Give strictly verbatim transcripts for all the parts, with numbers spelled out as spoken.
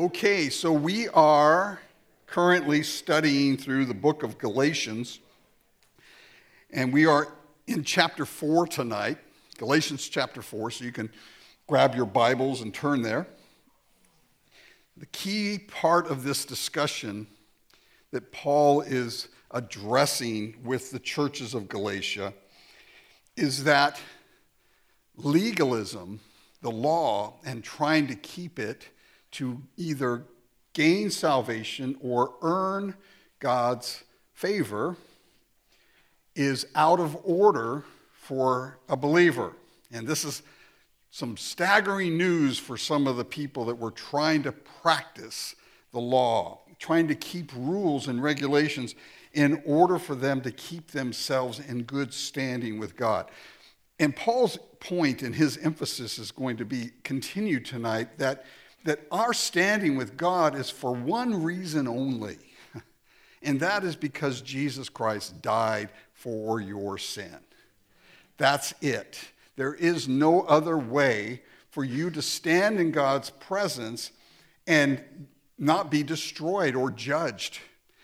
Okay, so we are currently studying through the book of Galatians, and we are in chapter four tonight, Galatians chapter four, so you can grab your Bibles and turn there. The key part of this discussion that Paul is addressing with the churches of Galatia is that legalism, the law, and trying to keep it to either gain salvation or earn God's favor is out of order for a believer. And this is some staggering news for some of the people that were trying to practice the law, trying to keep rules and regulations in order for them to keep themselves in good standing with God. And Paul's point and his emphasis is going to be continued tonight that that our standing with God is for one reason only, and that is because Jesus Christ died for your sin. That's it. There is no other way for you to stand in God's presence and not be destroyed or judged.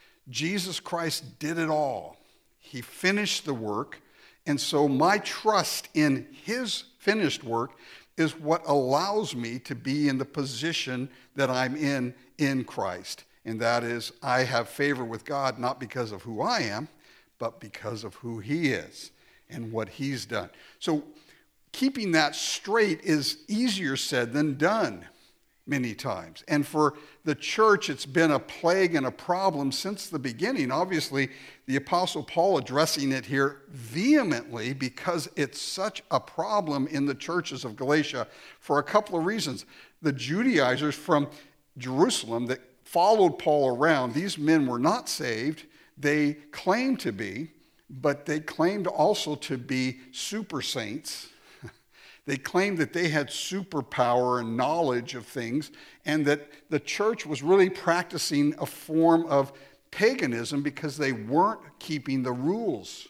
Jesus Christ did it all. He finished the work, and so my trust in his finished work is what allows me to be in the position that I'm in in Christ. And that is, I have favor with God, not because of who I am, but because of who he is and what he's done. So keeping that straight is easier said than done many times. And for the church, it's been a plague and a problem since the beginning. Obviously, the Apostle Paul addressing it here vehemently because it's such a problem in the churches of Galatia for a couple of reasons. The Judaizers from Jerusalem that followed Paul around, these men were not saved. They claimed to be, but they claimed also to be super saints. They claimed that they had superpower and knowledge of things, and that the church was really practicing a form of paganism because they weren't keeping the rules.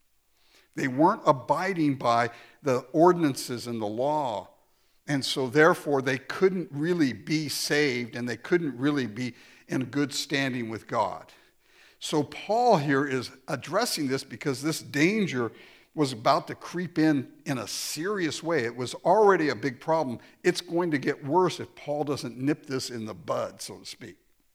They weren't abiding by the ordinances and the law. And so therefore they couldn't really be saved, and they couldn't really be in good standing with God. So Paul here is addressing this because this danger was about to creep in in a serious way. It was already a big problem. It's going to get worse if Paul doesn't nip this in the bud, so to speak.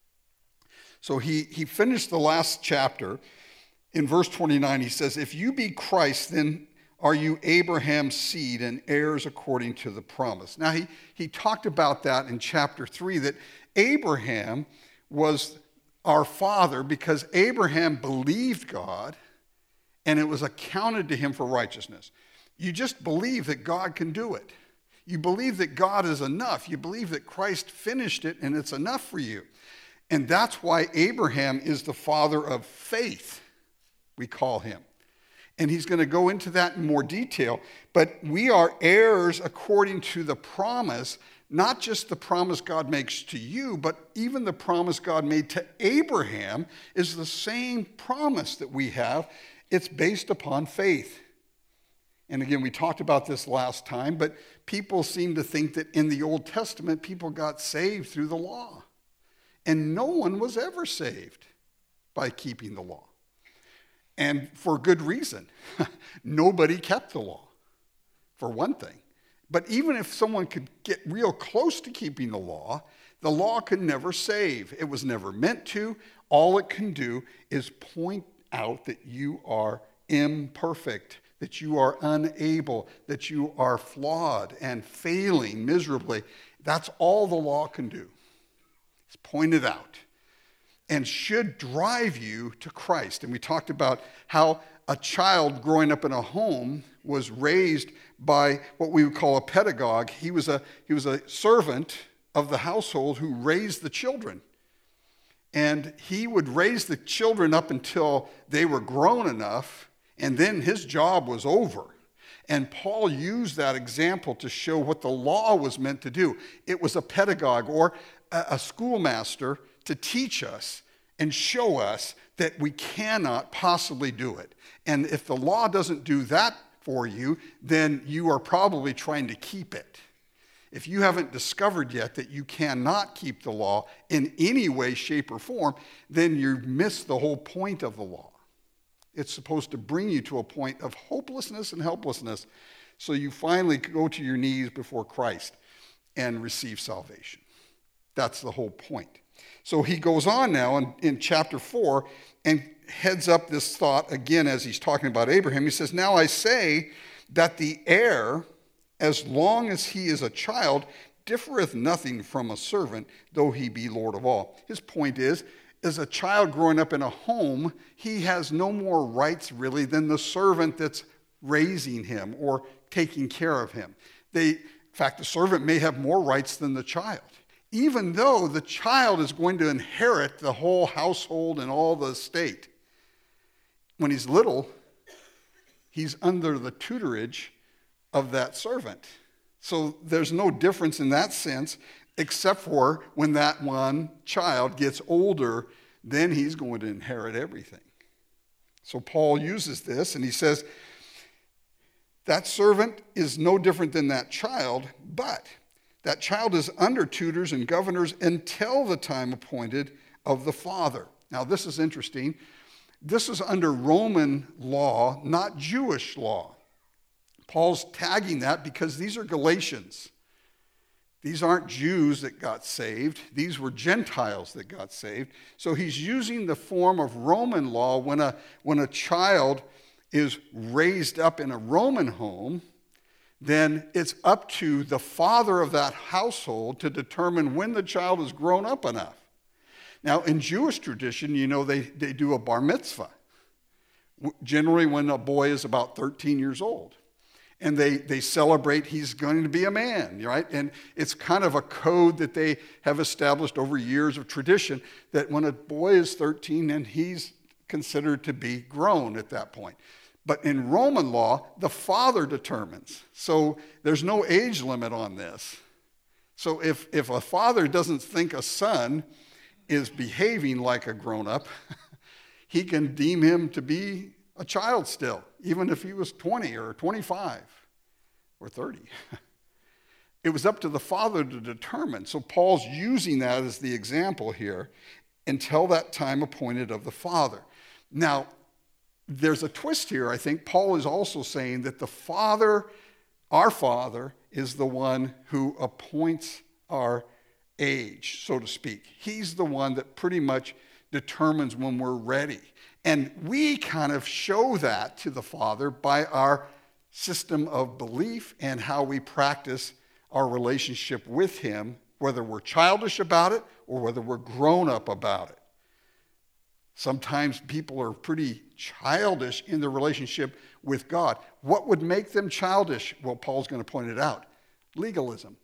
So he, he finished the last chapter. In verse twenty-nine, he says, "If you be Christ, then are you Abraham's seed and heirs according to the promise." Now, he, he talked about that in chapter three, that Abraham was our father because Abraham believed God, and it was accounted to him for righteousness. You just believe that God can do it. You believe that God is enough. You believe that Christ finished it and it's enough for you. And that's why Abraham is the father of faith, we call him. And he's going to go into that in more detail. But we are heirs according to the promise, not just the promise God makes to you, but even the promise God made to Abraham is the same promise that we have. It's based upon faith. And again, we talked about this last time, but people seem to think that in the Old Testament, people got saved through the law. And no one was ever saved by keeping the law. And for good reason. Nobody kept the law, for one thing. But even if someone could get real close to keeping the law, the law could never save. It was never meant to. All it can do is point out that you are imperfect, that you are unable, that you are flawed and failing miserably. That's all the law can do. It's pointed out and should drive you to Christ. And we talked about how a child growing up in a home was raised by what we would call a pedagogue. He was a, he was a servant of the household who raised the children. And he would raise the children up until they were grown enough, and then his job was over. And Paul used that example to show what the law was meant to do. It was a pedagogue or a schoolmaster to teach us and show us that we cannot possibly do it. And if the law doesn't do that for you, then you are probably trying to keep it. if you haven't discovered yet that you cannot keep the law in any way, shape, or form, then you miss the whole point of the law. It's supposed to bring you to a point of hopelessness and helplessness, so you finally go to your knees before Christ and receive salvation. That's the whole point. So he goes on now in, in chapter four and heads up this thought again as he's talking about Abraham. He says, now I say that the heir, as long as he is a child, differeth nothing from a servant, though he be Lord of all. His point is, as a child growing up in a home, he has no more rights really than the servant that's raising him or taking care of him. They, in fact, the servant may have more rights than the child, even though the child is going to inherit the whole household and all the estate. When he's little, he's under the tutorage of that servant. So there's no difference in that sense, except for when that one child gets older, then he's going to inherit everything. So Paul uses this and he says, that servant is no different than that child, but that child is under tutors and governors until the time appointed of the father. Now this is interesting. This is under Roman law, not Jewish law. Paul's tagging that because these are Galatians. These aren't Jews that got saved. These were Gentiles that got saved. So he's using the form of Roman law when a, when a child is raised up in a Roman home, then it's up to the father of that household to determine when the child is grown up enough. Now, in Jewish tradition, you know, they, they do a bar mitzvah, generally when a boy is about thirteen years old. And they, they celebrate he's going to be a man, right? And it's kind of a code that they have established over years of tradition that when a boy is thirteen, then he's considered to be grown at that point. But in Roman law, the father determines. So there's no age limit on this. So if, if a father doesn't think a son is behaving like a grown-up, he can deem him to be a child still, even if he was twenty or twenty-five or thirty. It was up to the father to determine. So Paul's using that as the example here until that time appointed of the father. Now, there's a twist here. I think Paul is also saying that the Father, our Father, is the one who appoints our age, so to speak. He's the one that pretty much determines when we're ready. And we kind of show that to the Father by our system of belief and how we practice our relationship with him, whether we're childish about it or whether we're grown up about it. Sometimes people are pretty childish in their relationship with God. What would make them childish? Well, Paul's going to point it out. Legalism.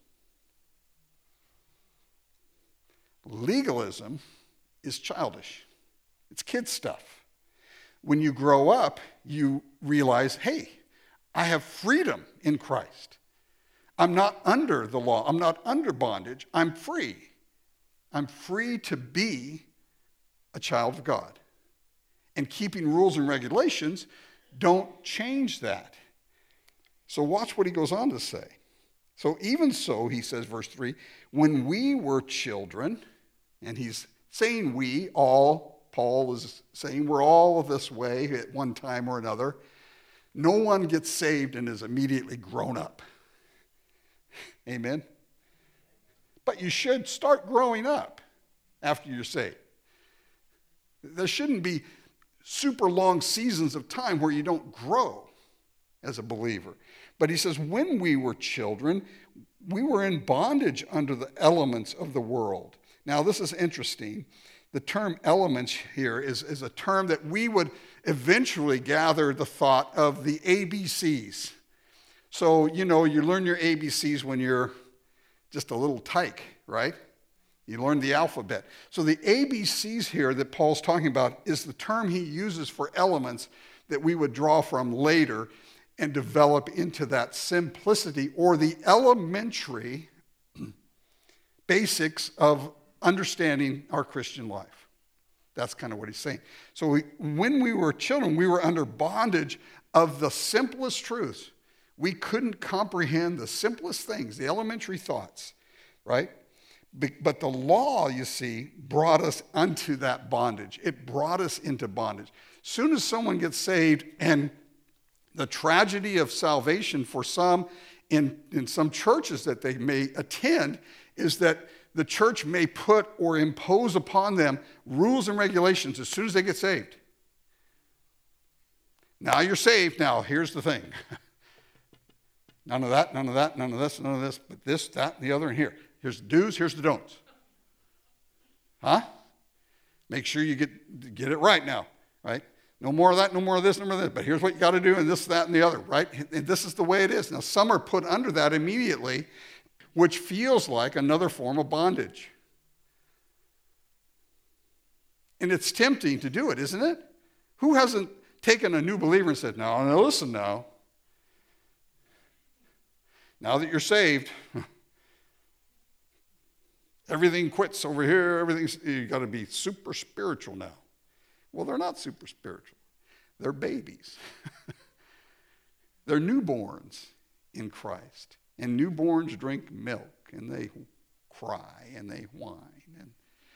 Legalism is childish. It's kid stuff. When you grow up, you realize, hey, I have freedom in Christ. I'm not under the law. I'm not under bondage. I'm free. I'm free to be a child of God. And keeping rules and regulations don't change that. So watch what he goes on to say. So even so, he says, verse three, when we were children, and he's saying we, all, Paul is saying we're all this way at one time or another. No one gets saved and is immediately grown up. Amen? But you should start growing up after you're saved. There shouldn't be super long seasons of time where you don't grow as a believer. But he says, when we were children, we were in bondage under the elements of the world. Now, this is interesting. The term elements here is, is a term that we would eventually gather the thought of the A B Cs. So, you know, you learn your A B Cs when you're just a little tyke, right? You learn the alphabet. So the A B Cs here that Paul's talking about is the term he uses for elements that we would draw from later and develop into that simplicity or the elementary basics of understanding our Christian life. That's kind of what he's saying. So we, when we were children, we were under bondage of the simplest truths. We couldn't comprehend the simplest things, the elementary thoughts, right? But the law, you see, brought us unto that bondage. It brought us into bondage. Soon as someone gets saved, and the tragedy of salvation for some in, in some churches that they may attend is that the church may put or impose upon them rules and regulations as soon as they get saved. Now you're saved. Now, here's the thing. None of that, none of that, none of this, none of this, but this, that, and the other, and here. Here's the do's, here's the don'ts. Huh? Make sure you get, get it right now, right? No more of that, no more of this, no more of this, but here's what you got to do, and this, that, and the other, right? And this is the way it is. Now, some are put under that immediately, which feels like another form of bondage. And it's tempting to do it, isn't it? Who hasn't taken a new believer and said, no, no, listen now. Now that you're saved, everything quits over here. Everything's, you got to be super spiritual now. Well, they're not super spiritual. They're babies. They're newborns in Christ. And newborns drink milk, and they cry, and they whine, and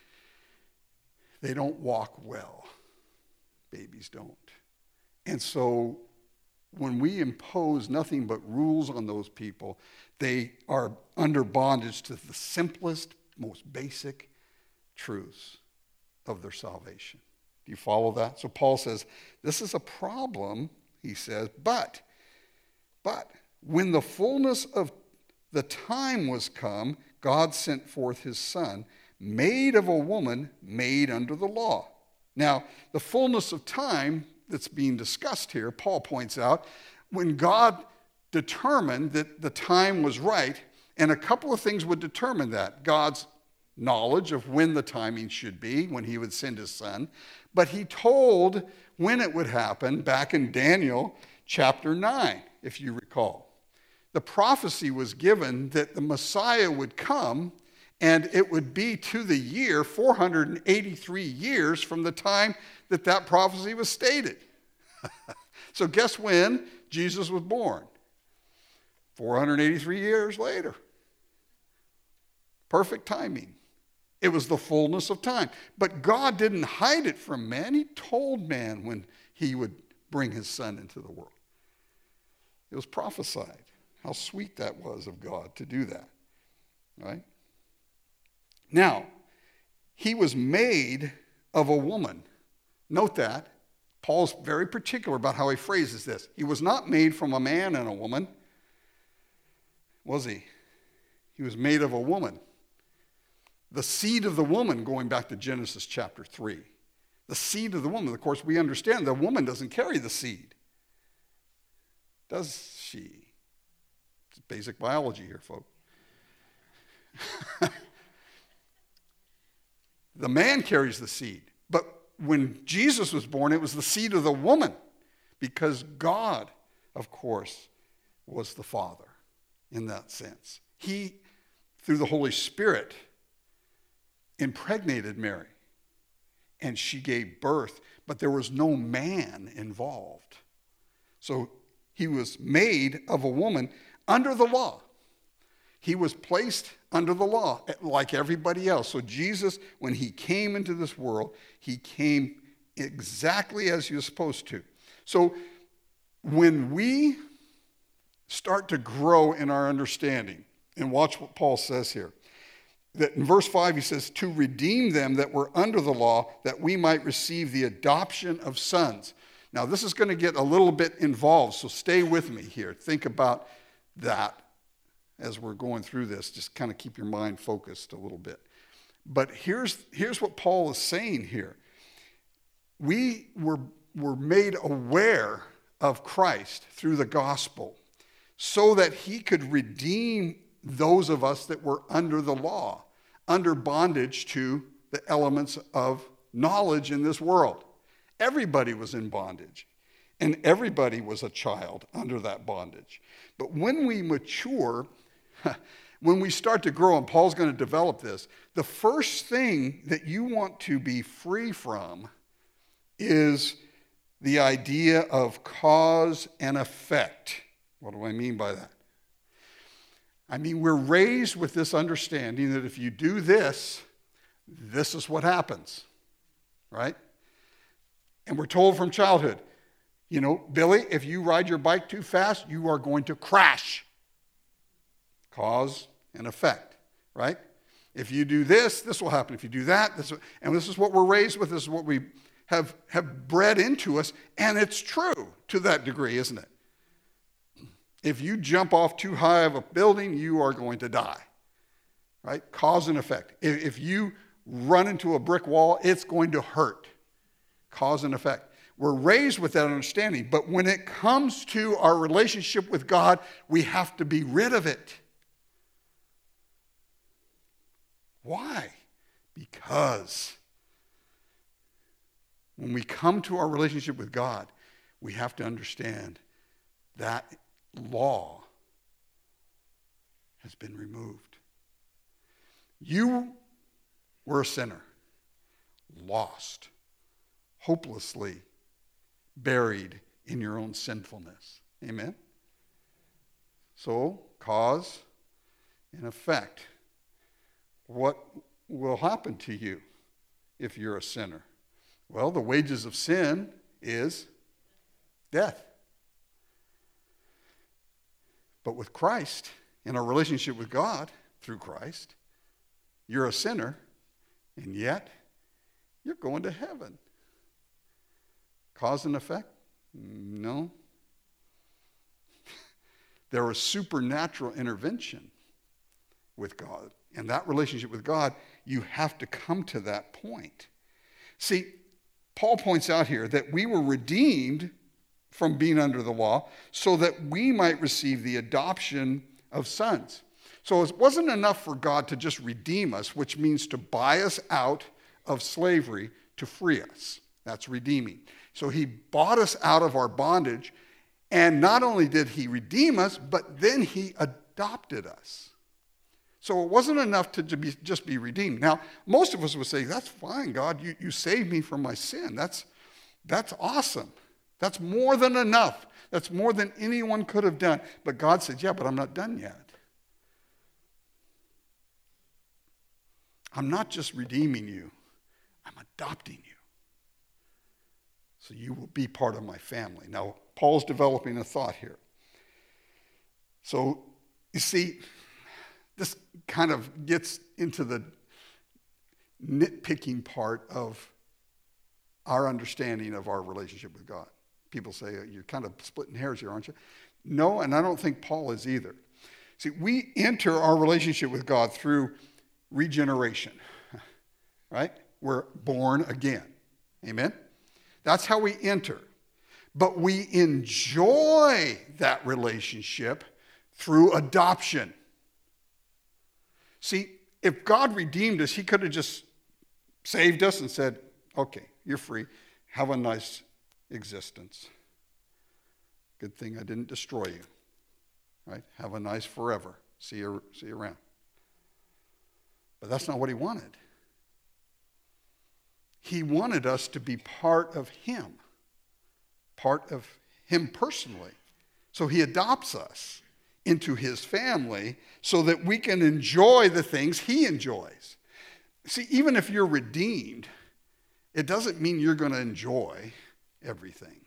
they don't walk well. Babies don't. And so when we impose nothing but rules on those people, they are under bondage to the simplest, most basic truths of their salvation. Do you follow that? So Paul says, this is a problem, he says, but, but when the fullness of the time was come, God sent forth his son, made of a woman, made under the law. Now, the fullness of time that's being discussed here, Paul points out, when God determined that the time was right, and a couple of things would determine that. God's knowledge of when the timing should be, when he would send his son, but he told when it would happen back in Daniel chapter nine, if you recall. The prophecy was given that the Messiah would come, and it would be to the year four hundred eighty-three years from the time that that prophecy was stated. So guess when Jesus was born? four hundred eighty-three years later. Perfect timing. It was the fullness of time. But God didn't hide it from man. He told man when he would bring his son into the world. It was prophesied. How sweet that was of God to do that. Right? Now, he was made of a woman. Note that. Paul's very particular about how he phrases this. He was not made from a man and a woman, was he? He was made of a woman. The seed of the woman, going back to Genesis chapter three. The seed of the woman. Of course, we understand the woman doesn't carry the seed. Does she? It's basic biology here, folks. The man carries the seed. But when Jesus was born, it was the seed of the woman, because God, of course, was the Father in that sense. He, through the Holy Spirit, impregnated Mary, and she gave birth, but there was no man involved. So he was made of a woman under the law. He was placed under the law like everybody else. So Jesus, when he came into this world, he came exactly as he was supposed to. So when we start to grow in our understanding, and watch what Paul says here, that in verse five he says, to redeem them that were under the law, that we might receive the adoption of sons. Now this is going to get a little bit involved, so stay with me here. Think about that as we're going through this. Just kind of keep your mind focused a little bit. But here's, here's what Paul is saying here. We were, were made aware of Christ through the gospel so that he could redeem those of us that were under the law, under bondage to the elements of knowledge in this world. Everybody was in bondage, and everybody was a child under that bondage. But when we mature, when we start to grow, and Paul's going to develop this, the first thing that you want to be free from is the idea of cause and effect, What do I mean by that? I mean, we're raised with this understanding that if you do this, this is what happens, right? And we're told from childhood, you know, Billy, if you ride your bike too fast, you are going to crash. Cause and effect, right? If you do this, this will happen. If you do that, this will, and this is what we're raised with. This is what we have, have bred into us. And it's true to that degree, isn't it? If you jump off too high of a building, you are going to die, right? Cause and effect. If, if you run into a brick wall, it's going to hurt. Cause and effect. We're raised with that understanding, but when it comes to our relationship with God, we have to be rid of it. Why? Because when we come to our relationship with God, we have to understand that law has been removed. You were a sinner, lost, hopelessly buried in your own sinfulness. Amen? So, cause and effect. What will happen to you if you're a sinner? Well, the wages of sin is death. But with Christ, in our relationship with God through Christ, you're a sinner, and yet you're going to heaven. Cause and effect? No. There was supernatural intervention with God. And that relationship with God, you have to come to that point. See, Paul points out here that we were redeemed from being under the law so that we might receive the adoption of sons. So it wasn't enough for God to just redeem us, which means to buy us out of slavery to free us. That's redeeming. So he bought us out of our bondage, and not only did he redeem us, but then he adopted us. So it wasn't enough to be, just be redeemed. Now, most of us would say, that's fine, God, you, you saved me from my sin. That's, that's awesome. That's more than enough. That's more than anyone could have done. But God said, yeah, but I'm not done yet. I'm not just redeeming you, I'm adopting you. So you will be part of my family. Now, Paul's developing a thought here. So, you see, this kind of gets into the nitpicking part of our understanding of our relationship with God. People say, you're kind of splitting hairs here, aren't you? No, and I don't think Paul is either. See, we enter our relationship with God through regeneration, right? We're born again. Amen? That's how we enter. But we enjoy that relationship through adoption. See, if God redeemed us, he could have just saved us and said, okay, you're free. Have a nice existence. Good thing I didn't destroy you. Right? Have a nice forever. See you, see you around. But that's not what he wanted. He wanted us to be part of him. Part of him personally. So he adopts us into his family so that we can enjoy the things he enjoys. See, even if you're redeemed, it doesn't mean you're going to enjoy everything.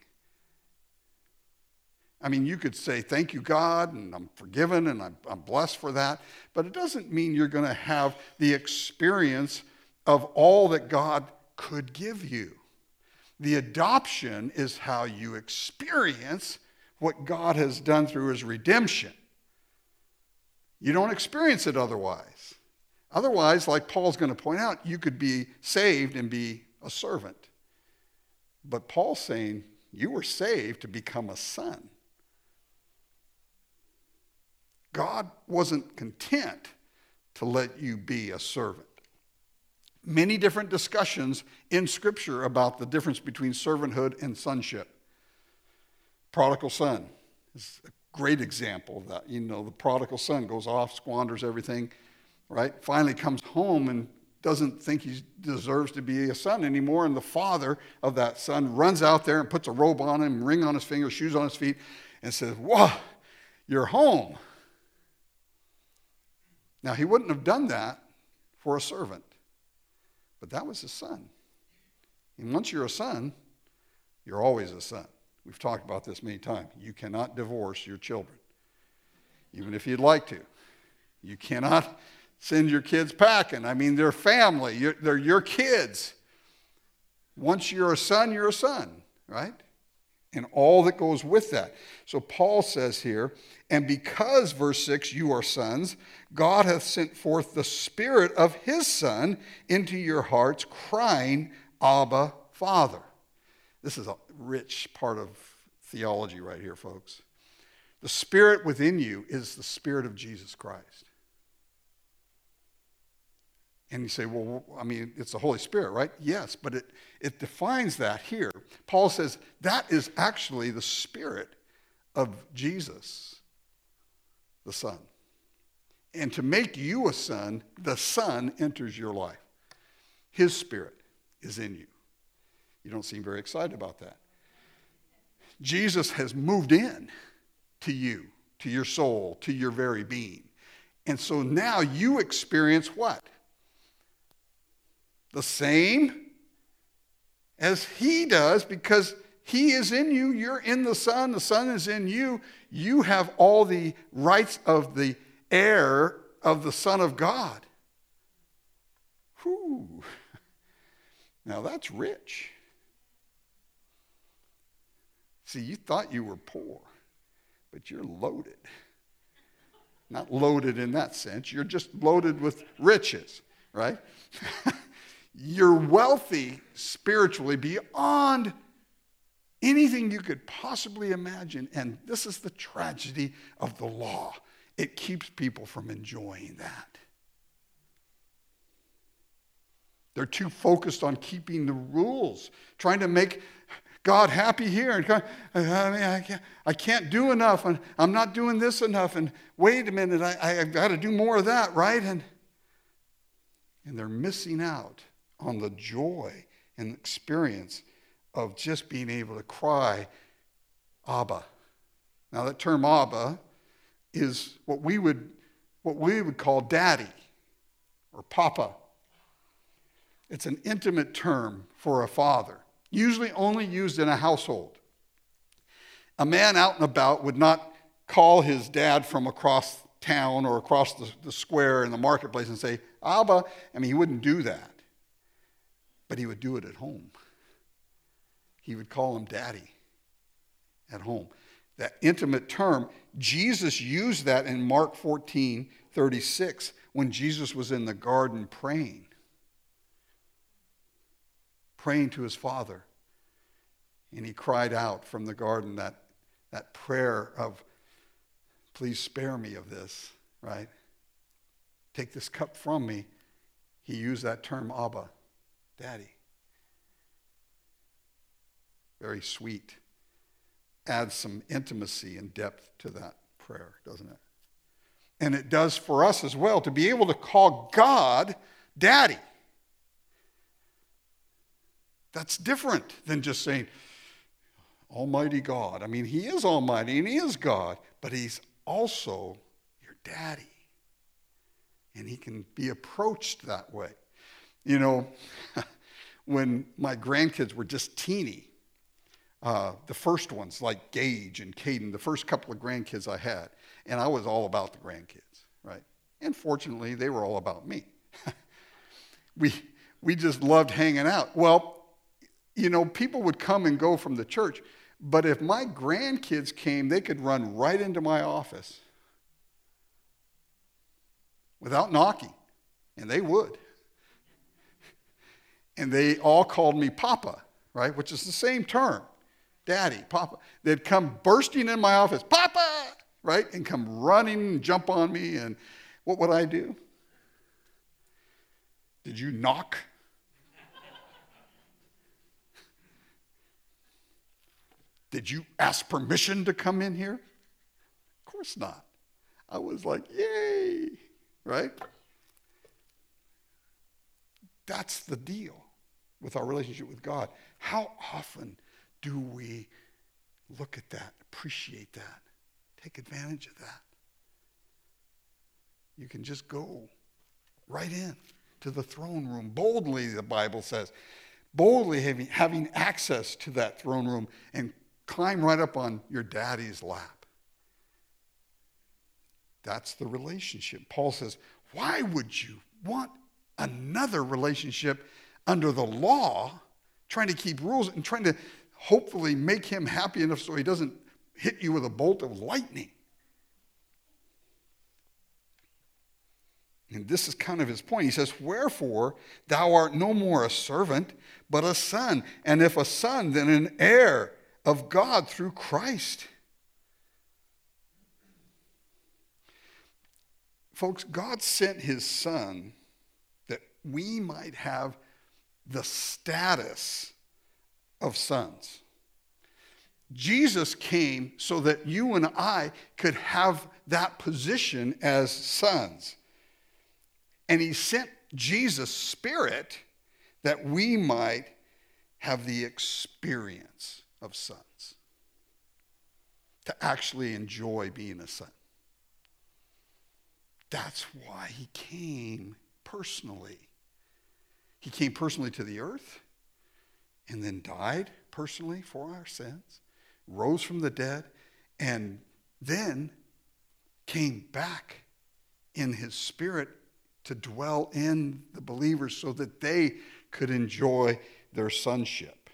I mean, you could say, thank you, God, and I'm forgiven, and I'm, I'm blessed for that, but it doesn't mean you're going to have the experience of all that God could give you. The adoption is how you experience what God has done through his redemption. You don't experience it otherwise. Otherwise, like Paul's going to point out, you could be saved and be a servant. But Paul's saying you were saved to become a son. God wasn't content to let you be a servant. Many different discussions in Scripture about the difference between servanthood and sonship. Prodigal son is a great example of that. You know, the prodigal son goes off, squanders everything, right? Finally comes home and doesn't think he deserves to be a son anymore. And the father of that son runs out there and puts a robe on him, ring on his finger, shoes on his feet, and says, whoa, your home. Now, he wouldn't have done that for a servant, but that was his son. And once you're a son, you're always a son. We've talked about this many times. You cannot divorce your children, even if you'd like to. You cannot send your kids packing. I mean, they're family. You're, they're your kids. Once you're a son, you're a son, right? And all that goes with that. So Paul says here, and because, verse six, you are sons, God hath sent forth the Spirit of his Son into your hearts, crying, Abba, Father. This is a rich part of theology right here, folks. The Spirit within you is the Spirit of Jesus Christ. And you say, well, I mean, it's the Holy Spirit, right? Yes, but it, it defines that here. Paul says that is actually the Spirit of Jesus, the Son. And to make you a son, the Son enters your life. His Spirit is in you. You don't seem very excited about that. Jesus has moved in to you, to your soul, to your very being. And so now you experience what? The same as he does, because he is in you, you're in the Son, the Son is in you. You have all the rights of the heir of the Son of God. Whew. Now that's rich. See, you thought you were poor, but you're loaded. Not loaded in that sense. You're just loaded with riches, right? You're wealthy spiritually beyond anything you could possibly imagine. And this is the tragedy of the law. It keeps people from enjoying that. They're too focused on keeping the rules, trying to make God happy here. And God, I, mean, I, can't, I can't do enough, and I'm not doing this enough, and wait a minute, I, I've got to do more of that, right? And, and they're missing out on the joy and experience of just being able to cry, Abba. Now that term Abba is what we would what we would call daddy or papa. It's an intimate term for a father, usually only used in a household. A man out and about would not call his dad from across town or across the, the square in the marketplace and say, Abba. I mean, he wouldn't do that. But he would do it at home. He would call him daddy at home. That intimate term, Jesus used that in Mark fourteen thirty-six when Jesus was in the garden praying. Praying to his Father. And he cried out from the garden that, that prayer of, please spare me of this, right? Take this cup from me. He used that term, Abba, Daddy. Very sweet. Adds some intimacy and depth to that prayer, doesn't it? And it does for us as well, to be able to call God Daddy. That's different than just saying, Almighty God. I mean, he is almighty and he is God, but he's also your daddy. And he can be approached that way. You know, when my grandkids were just teeny, uh, the first ones, like Gage and Caden, the first couple of grandkids I had, and I was all about the grandkids, right? And fortunately, they were all about me. we we just loved hanging out. Well, you know, people would come and go from the church, but if my grandkids came, they could run right into my office without knocking, and they would. And they all called me Papa, right, which is the same term, Daddy, Papa. They'd come bursting in my office, Papa, right, and come running and jump on me, and what would I do? Did you knock? Did you ask permission to come in here? Of course not. I was like, yay, right? That's the deal with our relationship with God. How often do we look at that, appreciate that? Take advantage of that. You can just go right in to the throne room boldly, the Bible says. Boldly having, having access to that throne room and climb right up on your daddy's lap. That's the relationship. Paul says, why would you want another relationship under the law, trying to keep rules and trying to hopefully make him happy enough so he doesn't hit you with a bolt of lightning? And this is kind of his point. He says, wherefore thou art no more a servant, but a son. And if a son, then an heir of God through Christ. Folks, God sent his son that we might have the status of sons. Jesus came so that you and I could have that position as sons. And he sent Jesus' Spirit that we might have the experience of sons, to actually enjoy being a son. That's why he came personally. He came personally to the earth and then died personally for our sins, rose from the dead, and then came back in his Spirit to dwell in the believers so that they could enjoy their sonship.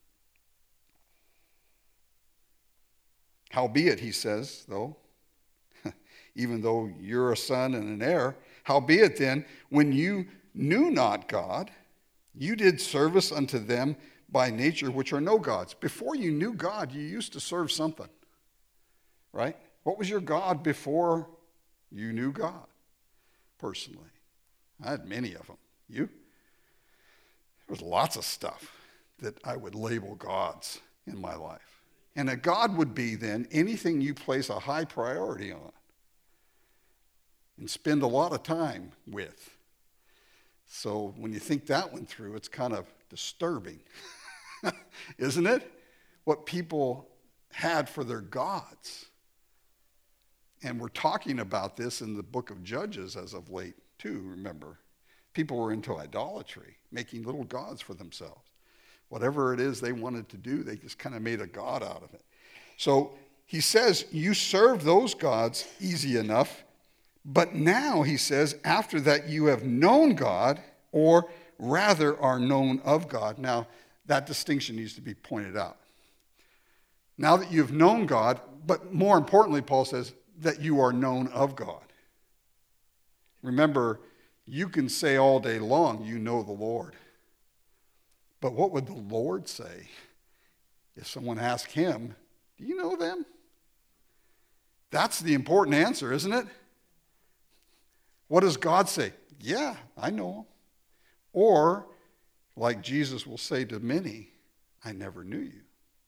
Howbeit, he says, though, even though you're a son and an heir, howbeit then, when you knew not God, you did service unto them by nature which are no gods. Before you knew God, you used to serve something, right? What was your God before you knew God personally? I had many of them. You? There was lots of stuff that I would label gods in my life. And a God would be then anything you place a high priority on and spend a lot of time with. So when you think that one through, it's kind of disturbing, isn't it? What people had for their gods. And we're talking about this in the book of Judges as of late, too, remember. People were into idolatry, making little gods for themselves. Whatever it is they wanted to do, they just kind of made a god out of it. So he says, you serve those gods easy enough, but now, he says, after that you have known God, or rather are known of God. Now, that distinction needs to be pointed out. Now that you've known God, but more importantly, Paul says, that you are known of God. Remember, you can say all day long, you know the Lord. But what would the Lord say if someone asked him, do you know them? That's the important answer, isn't it? What does God say? Yeah, I know him. Or, like Jesus will say to many, I never knew you.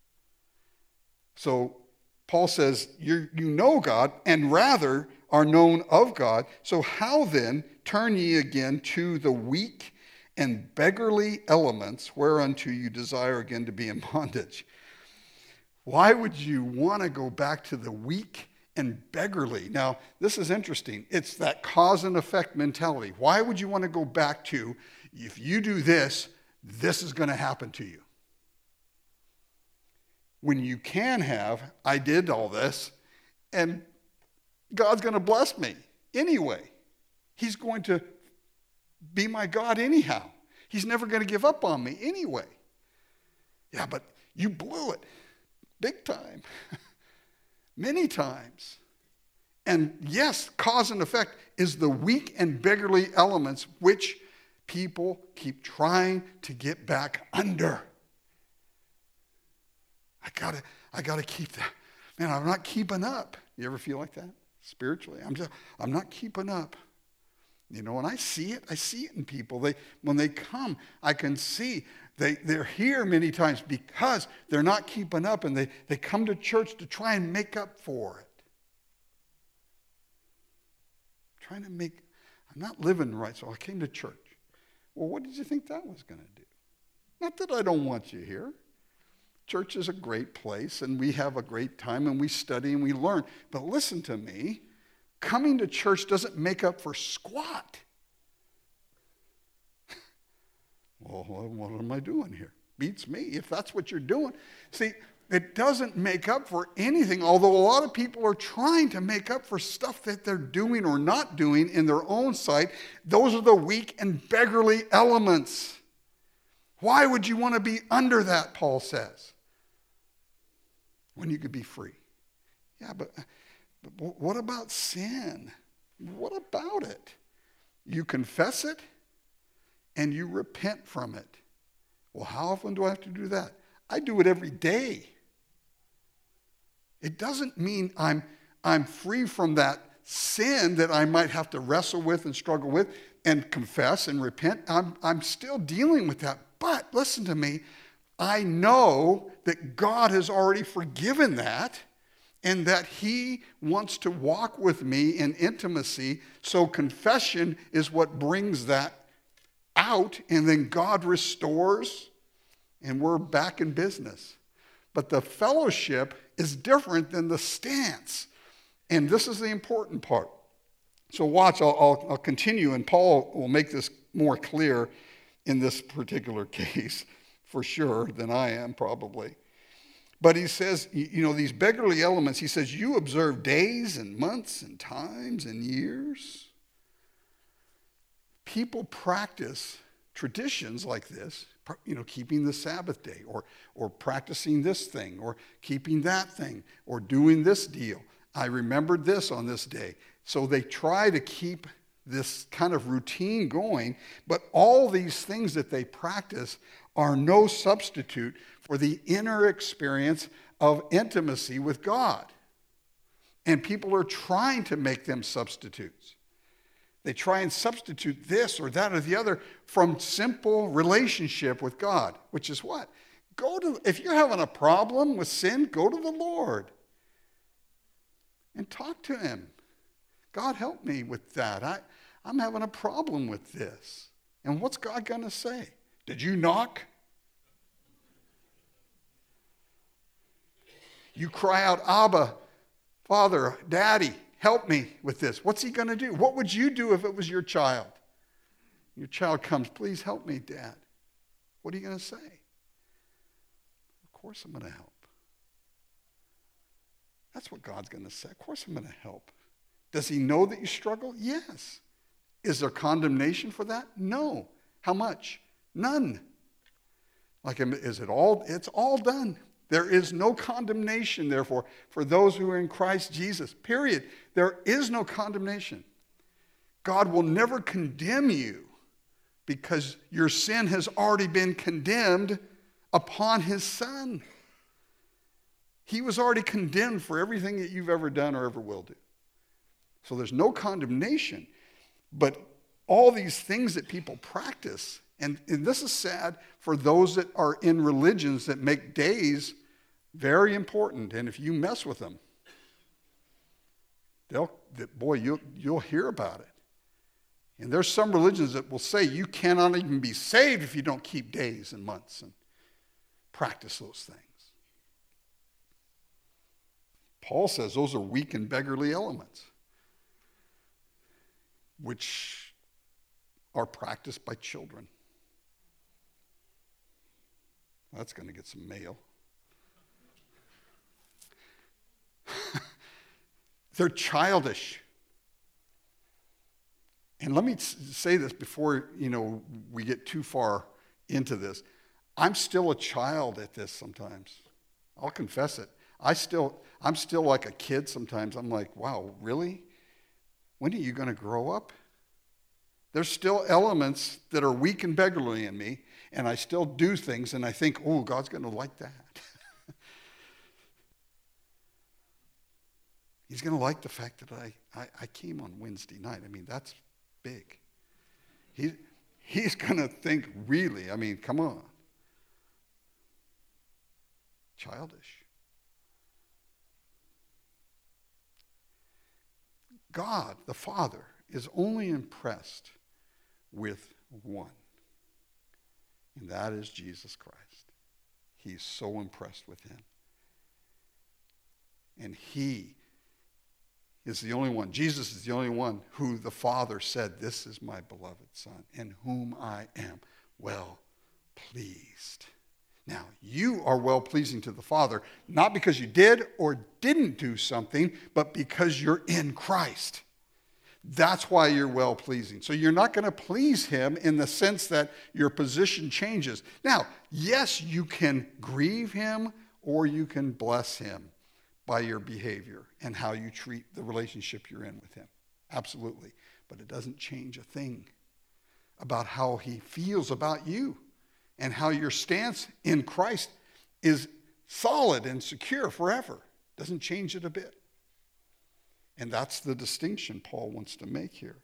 So Paul says, you you know God, and rather are known of God. So how then turn ye again to the weak and beggarly elements whereunto you desire again to be in bondage? Why would you want to go back to the weak and beggarly? Now, this is interesting. It's that cause and effect mentality. Why would you want to go back to, if you do this, this is going to happen to you? When you can have, I did all this, and God's going to bless me anyway. He's going to be my God anyhow. He's never going to give up on me anyway. Yeah, but you blew it big time. Many times. And yes, cause and effect is the weak and beggarly elements which people keep trying to get back under. I gotta, I gotta keep that. Man, I'm not keeping up. You ever feel like that spiritually? I'm just, I'm not keeping up. You know, and I see it. I see it in people. They, when they come, I can see they, they're here many times because they're not keeping up, and they, they come to church to try and make up for it. Trying to make, I'm not living right, so I came to church. Well, what did you think that was going to do? Not that I don't want you here. church is a great place, and we have a great time, and we study and we learn. But listen to me, coming to church doesn't make up for squat. Well, what am I doing here? Beats me if that's what you're doing. See, it doesn't make up for anything, although a lot of people are trying to make up for stuff that they're doing or not doing in their own sight. Those are the weak and beggarly elements. Why would you want to be under that, Paul says, when you could be free? Yeah, but, but what about sin? What about it? You confess it and you repent from it. Well, how often do I have to do that? I do it every day. It doesn't mean I'm, I'm free from that sin that I might have to wrestle with and struggle with and confess and repent. I'm, I'm still dealing with that. But listen to me, I know that God has already forgiven that and that he wants to walk with me in intimacy. So confession is what brings that out, and then God restores and we're back in business. But the fellowship is different than the stance. And this is the important part. So watch, I'll, I'll, I'll continue, and Paul will make this more clear in this particular case, for sure, than I am probably. But he says, you know, these beggarly elements, he says, you observe days and months and times and years. People practice traditions like this, you know, keeping the Sabbath day, or or practicing this thing, or keeping that thing, or doing this deal. I remembered this on this day. So they try to keep this kind of routine going, but all these things that they practice are no substitute for the inner experience of intimacy with God. And people are trying to make them substitutes. They try and substitute this or that or the other from simple relationship with God, which is what? Go to, if you're having a problem with sin, go to the Lord and talk to him. God, help me with that. I, I'm having a problem with this. And what's God going to say? Did you knock? You cry out, Abba, Father, Daddy, help me with this. What's he going to do? What would you do if it was your child? Your child comes, please help me, Dad. What are you going to say? Of course I'm going to help. That's what God's going to say. Of course I'm going to help. Does he know that you struggle? Yes. Is there condemnation for that? No. How much? None. Like, is it all? It's all done. There is no condemnation, therefore, for those who are in Christ Jesus. Period. There is no condemnation. God will never condemn you because your sin has already been condemned upon his Son. He was already condemned for everything that you've ever done or ever will do. So there's no condemnation. But all these things that people practice, and, and this is sad for those that are in religions that make days very important, and if you mess with them, they'll, boy, you'll, you'll hear about it. And there's some religions that will say you cannot even be saved if you don't keep days and months and practice those things. Paul says those are weak and beggarly elements, which are practiced by children. That's going to get some mail. They're childish. And let me say this before, you know, we get too far into this. I'm still a child at this sometimes. I'll confess it. I still, I'm still like a kid sometimes. I'm like, wow, really? When are you going to grow up? There's still elements that are weak and beggarly in me, and I still do things, and I think, oh, God's going to like that. He's going to like the fact that I, I, I came on Wednesday night. I mean, that's big. He, he's going to think, really, I mean, come on. Childish. God, the Father, is only impressed with one, and that is Jesus Christ. He's so impressed with him. And he is the only one, Jesus is the only one who the Father said, this is my beloved Son, in whom I am well pleased. Now, you are well-pleasing to the Father, not because you did or didn't do something, but because you're in Christ. That's why you're well-pleasing. So you're not going to please him in the sense that your position changes. Now, yes, you can grieve him or you can bless him by your behavior and how you treat the relationship you're in with him. Absolutely. But it doesn't change a thing about how he feels about you and how your stance in Christ is solid and secure forever. Doesn't change it a bit. And that's the distinction Paul wants to make here.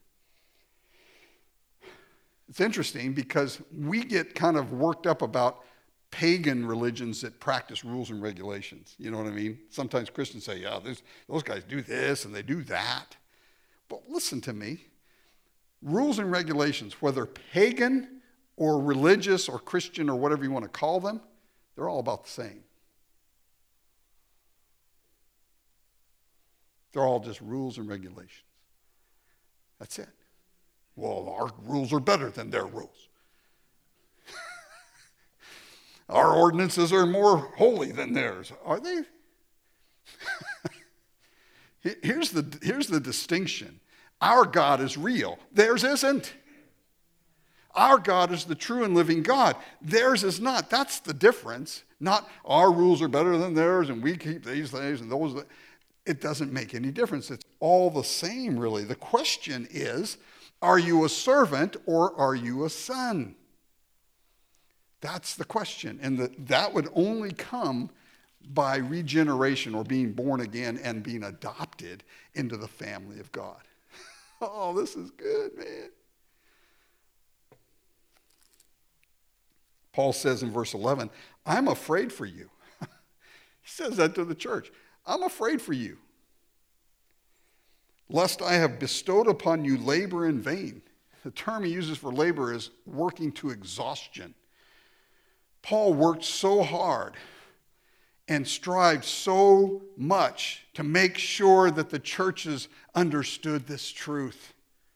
It's interesting because we get kind of worked up about pagan religions that practice rules and regulations. You know what I mean? Sometimes Christians say, yeah, those guys do this and they do that. But listen to me. Rules and regulations, whether pagan or religious or Christian or whatever you want to call them, they're all about the same. They're all just rules and regulations. That's it. Well, our rules are better than their rules. Our ordinances are more holy than theirs. Are they? here's, the, here's the distinction. Our God is real. Theirs isn't. Our God is the true and living God. Theirs is not. That's the difference. Not our rules are better than theirs and we keep these things and those. It doesn't make any difference. It's all the same, really. The question is, are you a servant or are you a son? That's the question. And the, that would only come by regeneration or being born again and being adopted into the family of God. Oh, this is good, man. Paul says in verse eleven, I'm afraid for you. He says that to the church. I'm afraid for you, lest I have bestowed upon you labor in vain. The term he uses for labor is working to exhaustion. Paul worked so hard and strived so much to make sure that the churches understood this truth.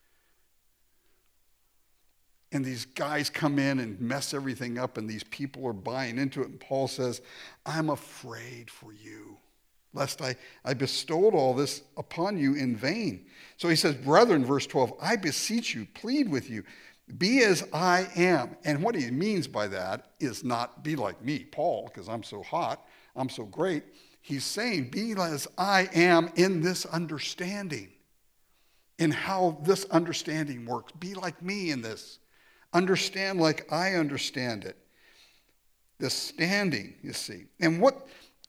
And these guys come in and mess everything up, and these people are buying into it. And Paul says, I'm afraid for you, lest I, I bestowed all this upon you in vain. So he says, brethren, verse twelve, I beseech you, plead with you, be as I am. And what he means by that is not be like me, Paul, because I'm so hot, I'm so great. He's saying, be as I am in this understanding, in how this understanding works. Be like me in this. Understand like I understand it. This standing, you see. And what,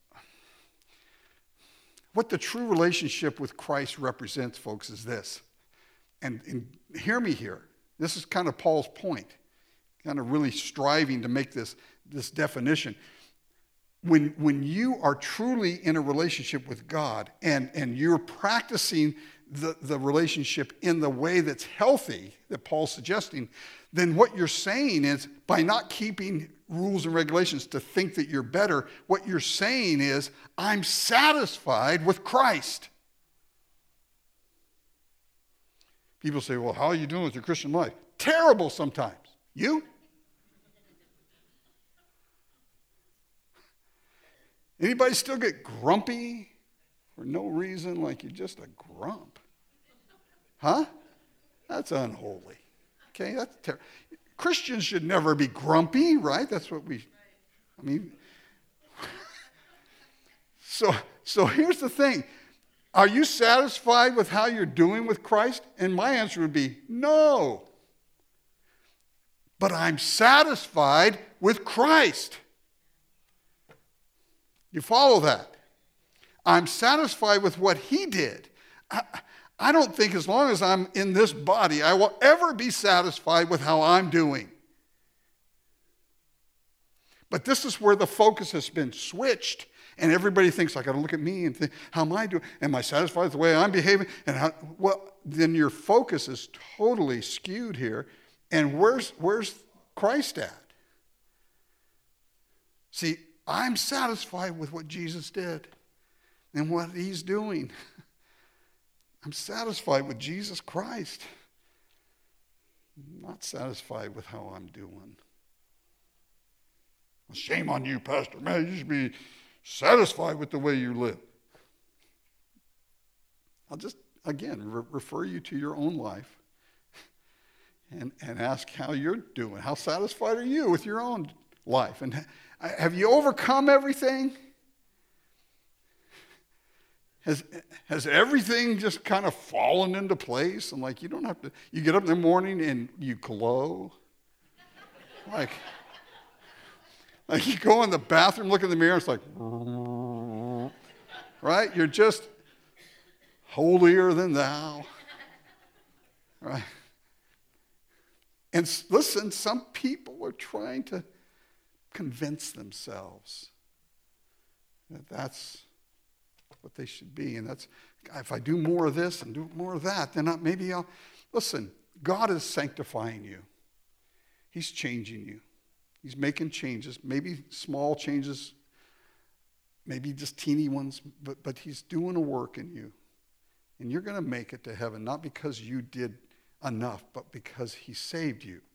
what the true relationship with Christ represents, folks, is this. And, and hear me here. This is kind of Paul's point, kind of really striving to make this, this definition. When, when you are truly in a relationship with God and, and you're practicing the, the relationship in the way that's healthy, that Paul's suggesting, then what you're saying is, by not keeping rules and regulations to think that you're better, what you're saying is, I'm satisfied with Christ. People say, well, how are you doing with your Christian life? Terrible sometimes. You? Anybody still get grumpy for no reason, like you're just a grump? Huh? That's unholy. Okay, that's terrible. Christians should never be grumpy, right? That's what we, I mean. so, so here's the thing. Are you satisfied with how you're doing with Christ? And my answer would be no. But I'm satisfied with Christ. You follow that? I'm satisfied with what he did. I, I don't think as long as I'm in this body, I will ever be satisfied with how I'm doing. But this is where the focus has been switched. And everybody thinks, I got to look at me and think, how am I doing? Am I satisfied with the way I'm behaving? And how, well, then your focus is totally skewed here. And where's, where's Christ at? See, I'm satisfied with what Jesus did and what he's doing. I'm satisfied with Jesus Christ. I'm not satisfied with how I'm doing. Shame on you, Pastor. Man, you should be satisfied with the way you live. I'll just, again, re- refer you to your own life and, and ask how you're doing. How satisfied are you with your own life? And ha- have you overcome everything? Has, has everything just kind of fallen into place? And like, you don't have to, you get up in the morning and you glow. Like, like you go in the bathroom, look in the mirror, it's like, right? You're just holier than thou. Right? And listen, some people are trying to convince themselves that that's what they should be. And that's, if I do more of this and do more of that, then I, maybe I'll, listen, God is sanctifying you. He's changing you. He's making changes, maybe small changes, maybe just teeny ones, but, but he's doing a work in you. And you're going to make it to heaven, not because you did enough, but because he saved you.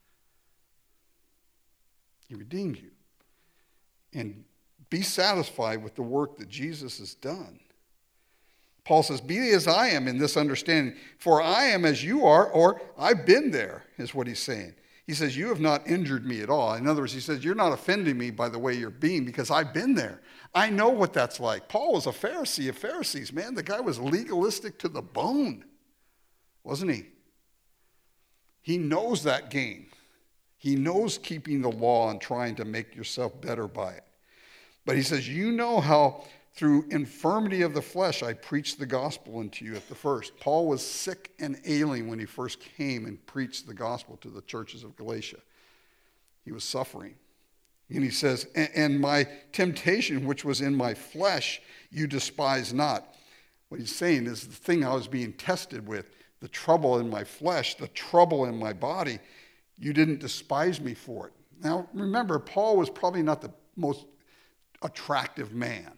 He redeemed you. And be satisfied with the work that Jesus has done. Paul says, be as I am in this understanding, for I am as you are, or I've been there, is what he's saying. He says, you have not injured me at all. In other words, he says, you're not offending me by the way you're being, because I've been there. I know what that's like. Paul was a Pharisee of Pharisees, man. The guy was legalistic to the bone, wasn't he? He knows that game. He knows keeping the law and trying to make yourself better by it. But he says, you know how through infirmity of the flesh I preached the gospel unto you at the first. Paul was sick and ailing when he first came and preached the gospel to the churches of Galatia. He was suffering. And he says, and my temptation which was in my flesh you despise not. What he's saying is the thing I was being tested with, the trouble in my flesh, the trouble in my body, you didn't despise me for it. Now, remember, Paul was probably not the most attractive man.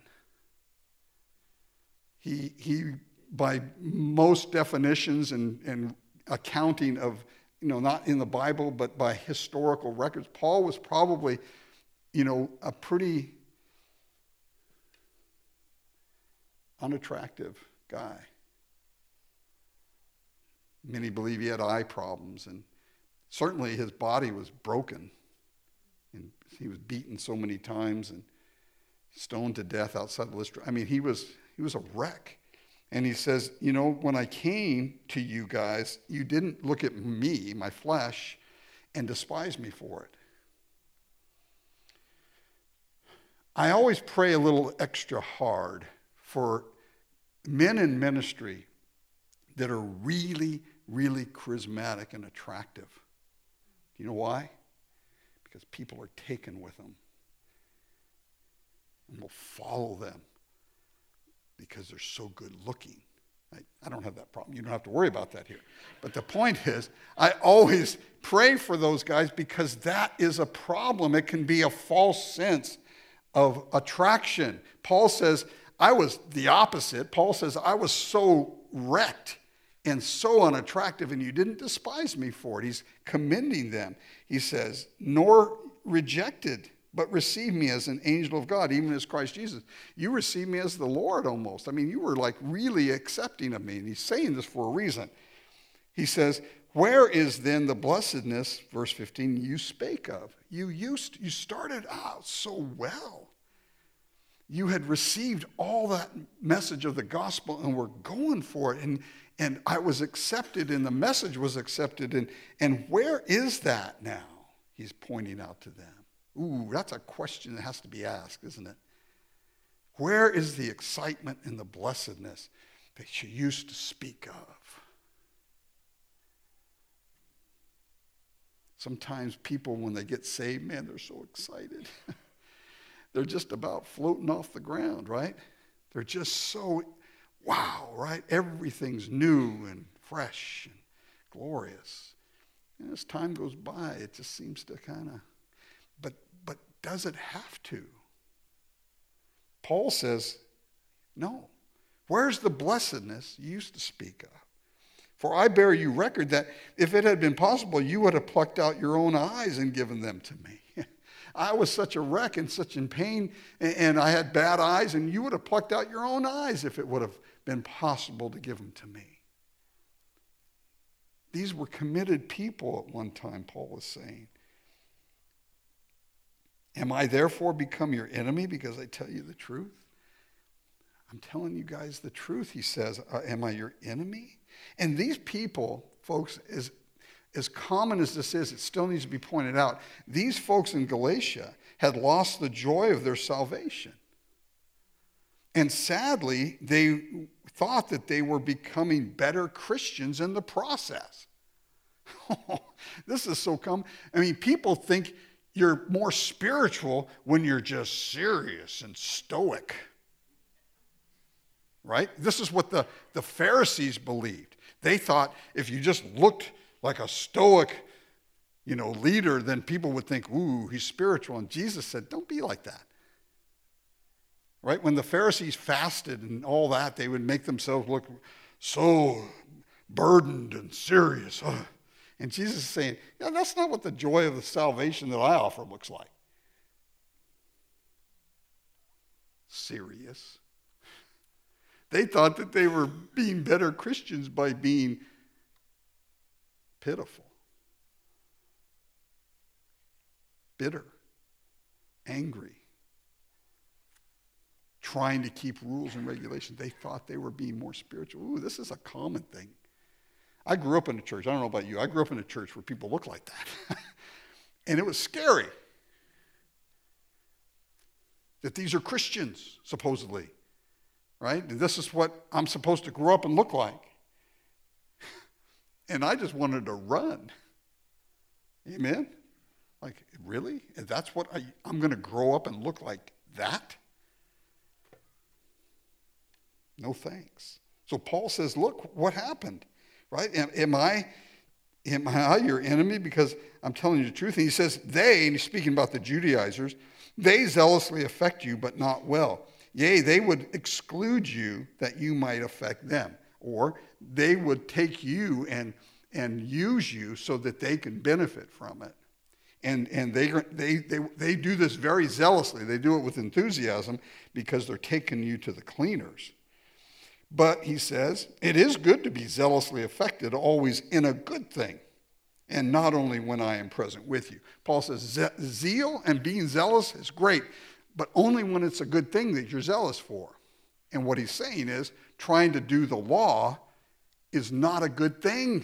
He, he by most definitions and, and accounting of, you know, not in the Bible, but by historical records, Paul was probably, you know, a pretty unattractive guy. Many believe he had eye problems, and certainly his body was broken. And he was beaten so many times and stoned to death outside of Lystra. I mean, he was he was a wreck. And he says, you know, when I came to you guys, you didn't look at me, my flesh, and despise me for it. I always pray a little extra hard for men in ministry that are really, really charismatic and attractive. Do you know why? Because people are taken with them and will follow them because they're so good looking. I, I don't have that problem. You don't have to worry about that here. But the point is, I always pray for those guys because that is a problem. It can be a false sense of attraction. Paul says, I was the opposite. Paul says, I was so wrecked and so unattractive, and you didn't despise me for it. He's commending them. He says, nor rejected, but received me as an angel of God, even as Christ Jesus. You received me as the Lord almost. I mean, you were like really accepting of me. And he's saying this for a reason. He says, where is then the blessedness, verse fifteen, you spake of? You used, you started out so well. You had received all that message of the gospel and were going for it. And, and I was accepted and the message was accepted. And, and where is that now? He's pointing out to them. Ooh, that's a question that has to be asked, isn't it? Where is the excitement and the blessedness that you used to speak of? Sometimes people, when they get saved, man, they're so excited. They're just about floating off the ground, right? They're just so, wow, right? Everything's new and fresh and glorious. And as time goes by, it just seems to kind of, but but does it have to? Paul says, no. Where's the blessedness you used to speak of? For I bear you record that if it had been possible, you would have plucked out your own eyes and given them to me. I was such a wreck and such in pain, and I had bad eyes, and you would have plucked out your own eyes if it would have been possible to give them to me. These were committed people at one time, Paul was saying. Am I therefore become your enemy because I tell you the truth? I'm telling you guys the truth, he says. Uh, am I your enemy? And these people, folks, as, as common as this is, it still needs to be pointed out. These folks in Galatia had lost the joy of their salvation. And sadly, they thought that they were becoming better Christians in the process. This is so common. I mean, people think you're more spiritual when you're just serious and stoic. Right? This is what the, the Pharisees believed. They thought if you just looked like a stoic, you know, leader, then people would think, ooh, he's spiritual. And Jesus said, don't be like that. Right? When the Pharisees fasted and all that, they would make themselves look so burdened and serious. Ugh. And Jesus is saying, yeah, that's not what the joy of the salvation that I offer looks like. Serious. They thought that they were being better Christians by being pitiful, bitter, angry, trying to keep rules and regulations. They thought they were being more spiritual. Ooh, this is a common thing. I grew up in a church. I don't know about you. I grew up in a church where people look like that. And it was scary that these are Christians, supposedly. Right? This is what I'm supposed to grow up and look like. And I just wanted to run. Amen? Like, really? And that's what I, I'm going to grow up and look like that? No thanks. So Paul says, look, what happened? Right? Am, am I am I your enemy because I'm telling you the truth? And he says, they, and he's speaking about the Judaizers, they zealously affect you, but not well. Yea, they would exclude you that you might affect them. Or they would take you and, and use you so that they can benefit from it. And, and they, they, they, they do this very zealously. They do it with enthusiasm because they're taking you to the cleaners. But he says, it is good to be zealously affected, always in a good thing, and not only when I am present with you. Paul says, zeal and being zealous is great, but only when it's a good thing that you're zealous for. And what he's saying is, trying to do the law is not a good thing.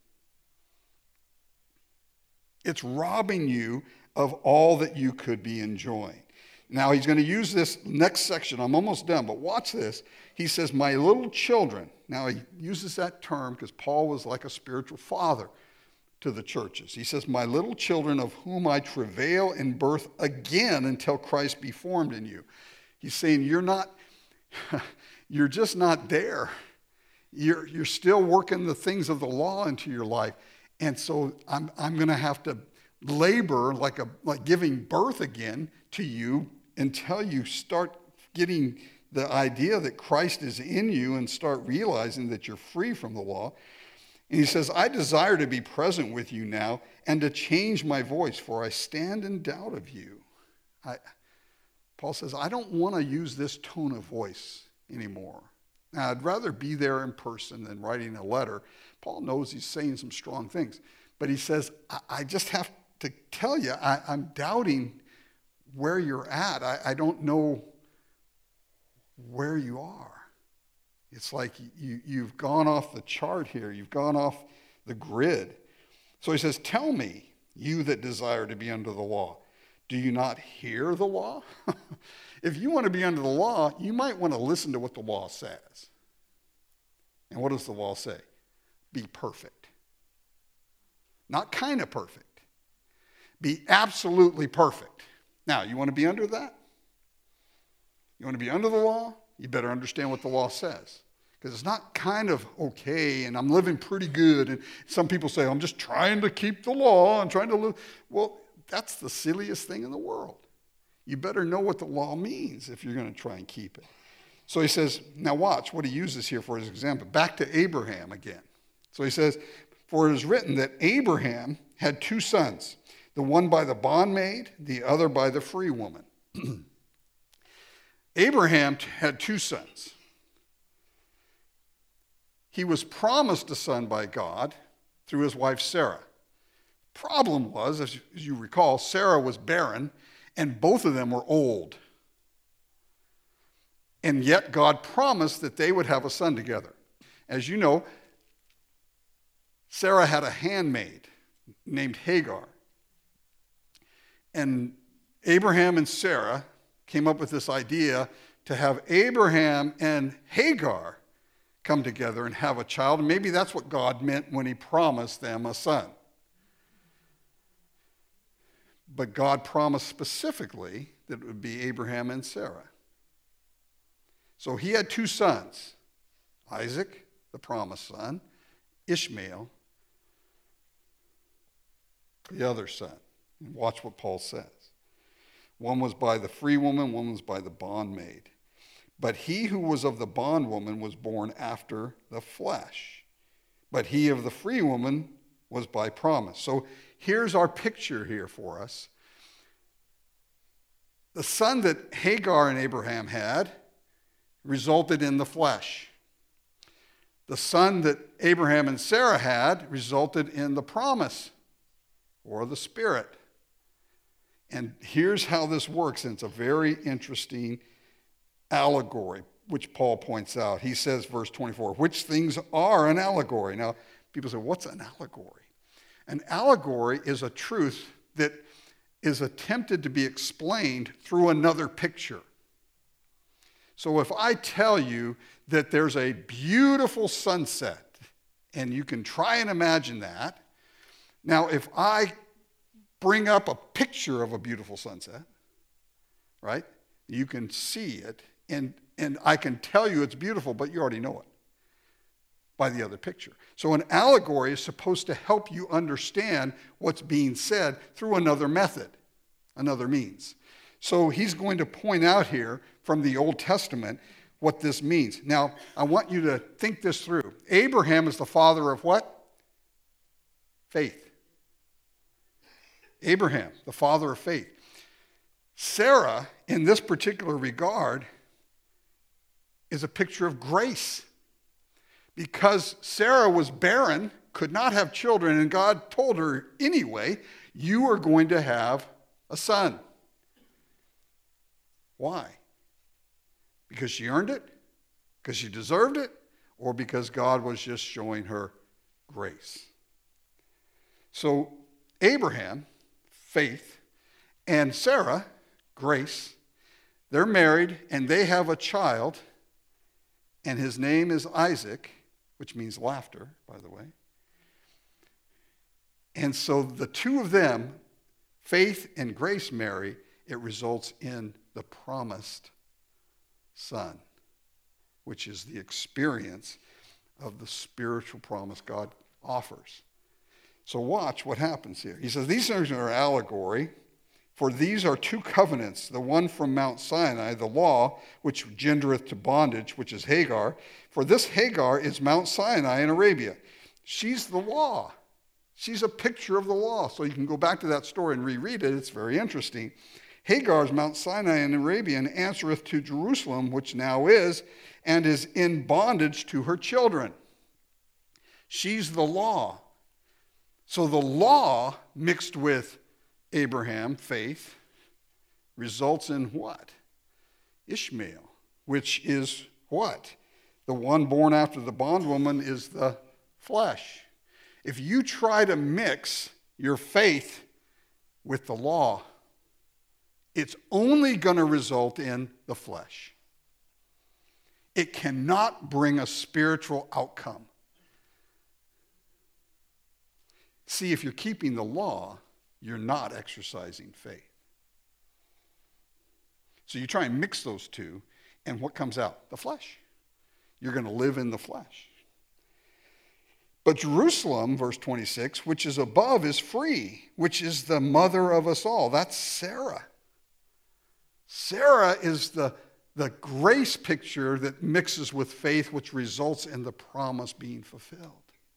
It's robbing you of all that you could be enjoying. Now he's going to use this next section. I'm almost done, but watch this. He says, my little children. Now he uses that term because Paul was like a spiritual father to the churches. He says, my little children of whom I travail in birth again until Christ be formed in you. He's saying you're not, you're just not there. You're, you're still working the things of the law into your life. And so I'm, I'm going to have to labor like, a, like giving birth again to you until you start getting the idea that Christ is in you and start realizing that you're free from the law. And he says, I desire to be present with you now and to change my voice, for I stand in doubt of you. I, Paul says, I don't want to use this tone of voice anymore. Now, I'd rather be there in person than writing a letter. Paul knows he's saying some strong things. But he says, I, I just have to tell you, I, I'm doubting where you're at. I, I don't know where you are. It's like you, you've gone off the chart here. You've gone off the grid. So he says, tell me, you that desire to be under the law, do you not hear the law? If you want to be under the law, you might want to listen to what the law says. And what does the law say? Be perfect. Not kind of perfect. Be absolutely perfect. Now, you want to be under that? You want to be under the law? You better understand what the law says. Because it's not kind of okay and I'm living pretty good. And some people say, I'm just trying to keep the law. I'm trying to live. Well, that's the silliest thing in the world. you better know what the law means if you're going to try and keep it. So he says, now watch what he uses here for his example. Back to Abraham again. So he says, for it is written that Abraham had two sons, the one by the bondmaid, the other by the free woman. Abraham had two sons. He was promised a son by God through his wife Sarah. Problem was, as you recall, Sarah was barren, and both of them were old. And yet God promised that they would have a son together. As you know, Sarah had a handmaid named Hagar. And Abraham and Sarah came up with this idea to have Abraham and Hagar come together and have a child. And maybe that's what God meant when he promised them a son. But God promised specifically that it would be Abraham and Sarah. So he had two sons, Isaac, the promised son, Ishmael, the other son. And watch what Paul says. One was by the free woman, one was by the bondmaid. But he who was of the bondwoman was born after the flesh. But he of the free woman was by promise. So here's our picture here for us. The son that Hagar and Abraham had resulted in the flesh. The son that Abraham and Sarah had resulted in the promise or the spirit. And here's how this works, and it's a very interesting allegory, which Paul points out. He says, verse twenty-four, which things are an allegory? Now, people say, what's an allegory? An allegory is a truth that is attempted to be explained through another picture. So if I tell you that there's a beautiful sunset, and you can try and imagine that, now if I bring up a picture of a beautiful sunset, right, you can see it, and, and I can tell you it's beautiful, but you already know it by the other picture. So an allegory is supposed to help you understand what's being said through another method, another means. So he's going to point out here from the Old Testament what this means. Now, I want you to think this through. Abraham is the father of what? Faith. Abraham, the father of faith. Sarah, in this particular regard, is a picture of grace. Because Sarah was barren, could not have children, and God told her anyway, you are going to have a son. Why? Because she earned it? Because she deserved it? Or because God was just showing her grace? So Abraham, faith, and Sarah, grace, they're married and they have a child, and his name is Isaac, which means laughter, by the way. And so the two of them, faith and grace, marry. It results in the promised son, which is the experience of the spiritual promise God offers. So watch what happens here. He says, these things are allegory, for these are two covenants, the one from Mount Sinai, the law, which gendereth to bondage, which is Hagar. For this Hagar is Mount Sinai in Arabia. She's the law. She's a picture of the law. So you can go back to that story and reread it. It's very interesting. Hagar is Mount Sinai in Arabia, and answereth to Jerusalem, which now is, and is in bondage to her children. She's the law. So the law mixed with Abraham, faith, results in what? Ishmael, which is what? The one born after the bondwoman is the flesh. If you try to mix your faith with the law, it's only going to result in the flesh. It cannot bring a spiritual outcome. See, if you're keeping the law, you're not exercising faith. So you try and mix those two, and what comes out? The flesh. You're going to live in the flesh. But Jerusalem, verse twenty-six, which is above is free, which is the mother of us all. That's Sarah. Sarah is the, the grace picture that mixes with faith, which results in the promise being fulfilled.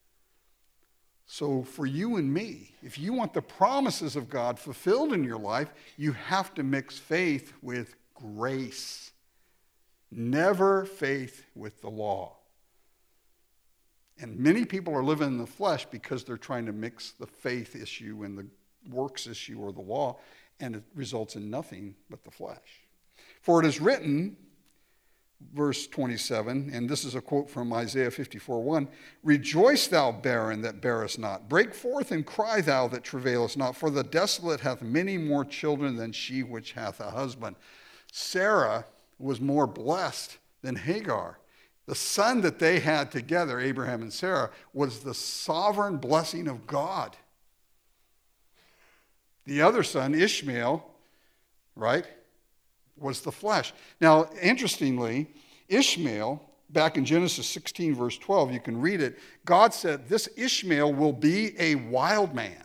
So for you and me, if you want the promises of God fulfilled in your life, you have to mix faith with grace. Never faith with the law. And many people are living in the flesh because they're trying to mix the faith issue and the works issue or the law, and it results in nothing but the flesh. For it is written, verse twenty-seven, and this is a quote from Isaiah fifty-four one, "Rejoice, thou barren that bearest not. Break forth and cry, thou that travailest not. For the desolate hath many more children than she which hath a husband." Sarah was more blessed than Hagar. The son that they had together, Abraham and Sarah, was the sovereign blessing of God. The other son, Ishmael, right, was the flesh. Now, interestingly, Ishmael, back in Genesis sixteen, verse twelve, you can read it, God said, this Ishmael will be a wild man.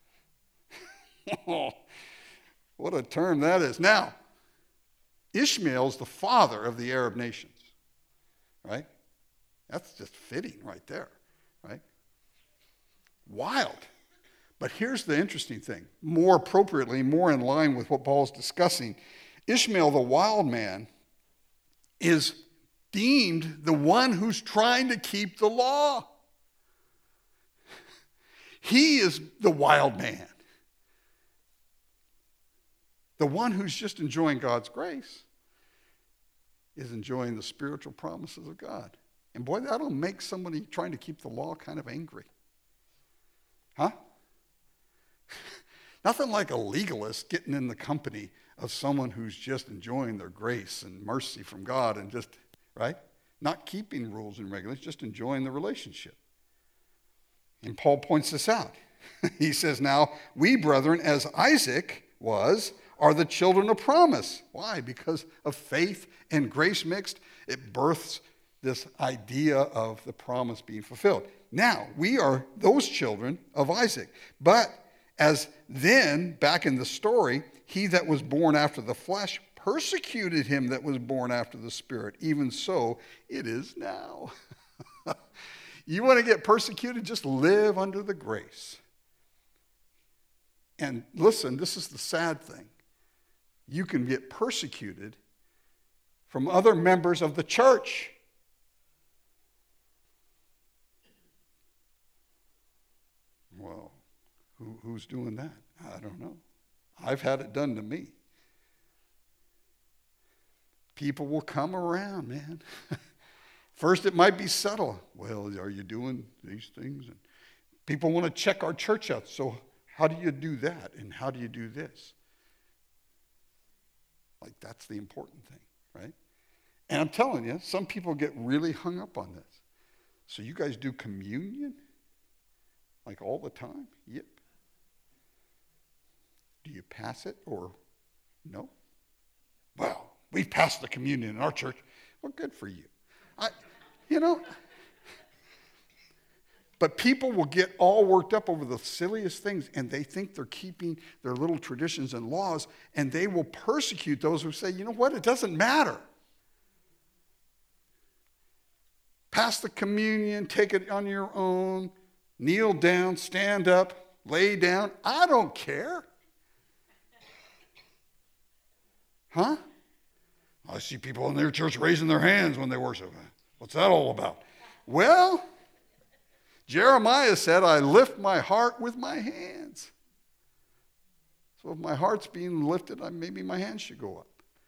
What a term that is. Now, Ishmael is the father of the Arab nations, right? That's just fitting right there, right? Wild. But here's the interesting thing. More appropriately, more in line with what Paul's discussing, Ishmael, the wild man, is deemed the one who's trying to keep the law. He is the wild man. The one who's just enjoying God's grace is enjoying the spiritual promises of God. And boy, that'll make somebody trying to keep the law kind of angry. Huh? Nothing like a legalist getting in the company of someone who's just enjoying their grace and mercy from God and just, right? Not keeping rules and regulations, just enjoying the relationship. And Paul points this out. He says, now, we brethren, as Isaac was, are the children of promise. Why? Because of faith and grace mixed, it births this idea of the promise being fulfilled. Now, we are those children of Isaac. But as then, back in the story, he that was born after the flesh persecuted him that was born after the spirit. Even so, it is now. You want to get persecuted? Just live under the grace. And listen, this is the sad thing. You can get persecuted from other members of the church. Well, who, who's doing that? I don't know. I've had it done to me. People will come around, man. First, it might be subtle. Well, are you doing these things? And people want to check our church out. So how do you do that? And how do you do this? Like, that's the important thing, right? And I'm telling you, some people get really hung up on this. So you guys do communion? Like all the time? Yep. Do you pass it or no? Well, we passed the communion in our church. Well, good for you. I, you know, but people will get all worked up over the silliest things, and they think they're keeping their little traditions and laws, and they will persecute those who say, you know what, it doesn't matter. Pass the communion, take it on your own, kneel down, stand up, lay down. I don't care. Huh? I see people in their church raising their hands when they worship. What's that all about? Well, Jeremiah said, I lift my heart with my hands. So if my heart's being lifted, maybe my hands should go up.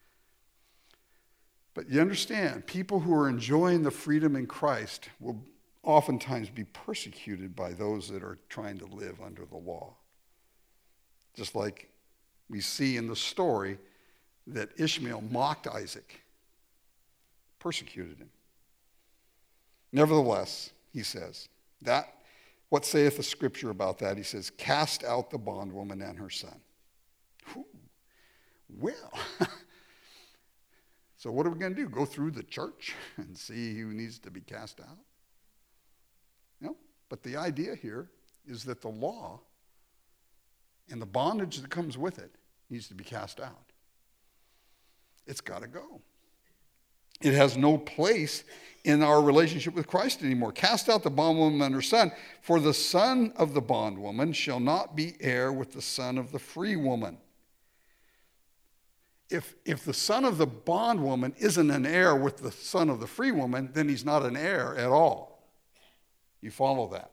But you understand, people who are enjoying the freedom in Christ will oftentimes be persecuted by those that are trying to live under the law. Just like we see in the story that Ishmael mocked Isaac, persecuted him. Nevertheless, he says, that, what saith the scripture about that? He says, cast out the bondwoman and her son. Whew. Well, so what are we going to do? Go through the church and see who needs to be cast out? No, but the idea here is that the law and the bondage that comes with it needs to be cast out. It's got to go. It has no place in our relationship with Christ anymore. Cast out the bondwoman and her son, for the son of the bondwoman shall not be heir with the son of the free woman. If, if the son of the bondwoman isn't an heir with the son of the free woman, then he's not an heir at all. You follow that?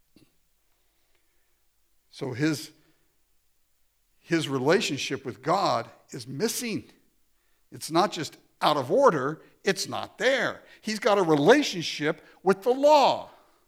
So his, his relationship with God is missing. It's not just out of order, it's not there. He's got a relationship with the law.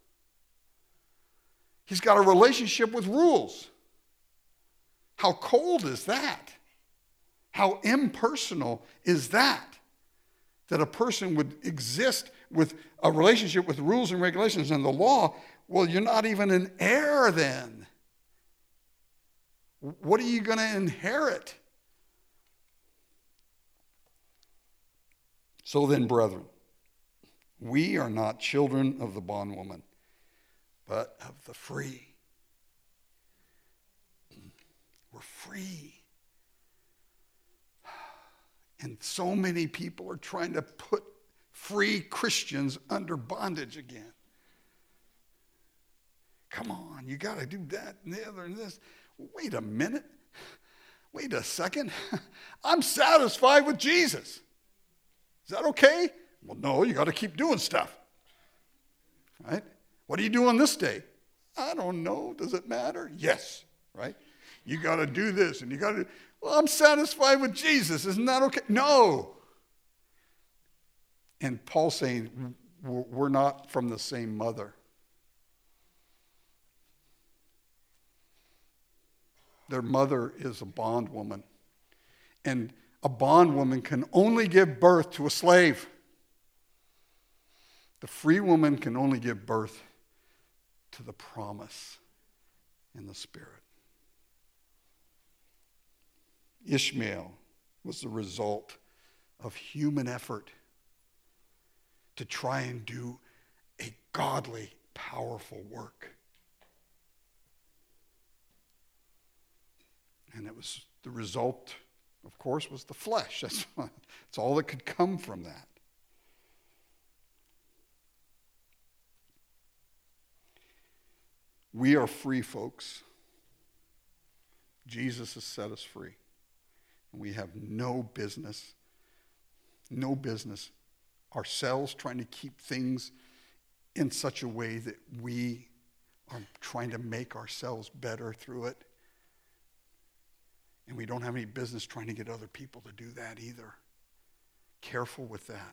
He's got a relationship with rules. How cold is that? How impersonal is that? That a person would exist with a relationship with rules and regulations and the law. Well, you're not even an heir then. What are you going to inherit? So then, brethren, we are not children of the bondwoman, but of the free. We're free. And so many people are trying to put free Christians under bondage again. Come on, you got to do that and the other and this. Wait a minute. Wait a second. I'm satisfied with Jesus. Is that okay? Well, no, you got to keep doing stuff. Right? What are you doing this day? I don't know. Does it matter? Yes. Right? You got to do this and you got to, well, I'm satisfied with Jesus. Isn't that okay? No. And Paul's saying, we're not from the same mother. Their mother is a bondwoman. And a bondwoman can only give birth to a slave. The free woman can only give birth to the promise in the Spirit. Ishmael was the result of human effort to try and do a godly, powerful work. And it was the result, of course, was the flesh. That's, that's all that could come from that. We are free, folks. Jesus has set us free. And we have no business, no business ourselves trying to keep things in such a way that we are trying to make ourselves better through it. And we don't have any business trying to get other people to do that either. Careful with that.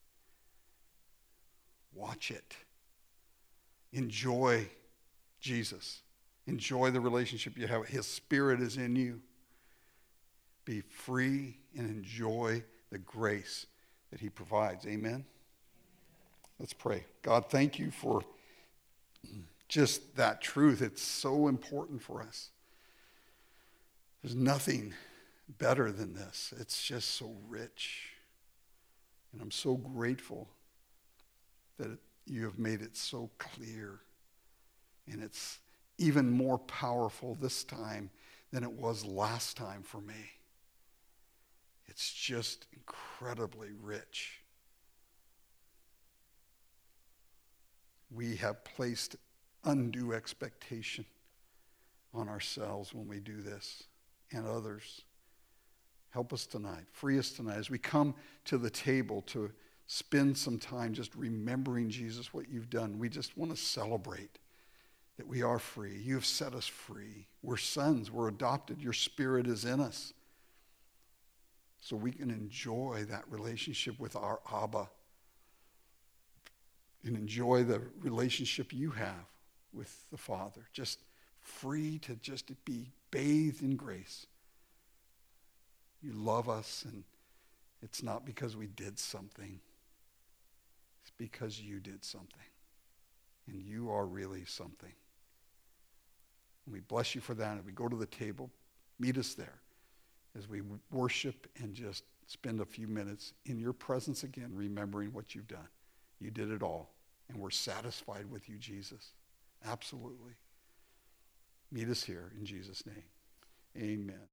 Watch it. Enjoy Jesus. Enjoy the relationship you have. His Spirit is in you. Be free and enjoy the grace that he provides. Amen? Let's pray. God, thank you for just that truth. It's so important for us. There's nothing better than this. It's just so rich. And I'm so grateful that you have made it so clear. And it's even more powerful this time than it was last time for me. It's just incredibly rich. We have placed undue expectation on ourselves when we do this. And others. Help us tonight. Free us tonight as we come to the table to spend some time just remembering, Jesus, what you've done. We just want to celebrate that we are free. You have set us free. We're sons. We're adopted. Your Spirit is in us. So we can enjoy that relationship with our Abba and enjoy the relationship you have with the Father. Just free to just be bathed in grace. You love us, and it's not because we did something. It's because you did something. And you are really something. And we bless you for that. As we go to the table, meet us there as we worship and just spend a few minutes in your presence again, remembering what you've done. You did it all, and we're satisfied with you, Jesus. Absolutely. Meet us here in Jesus' name. Amen.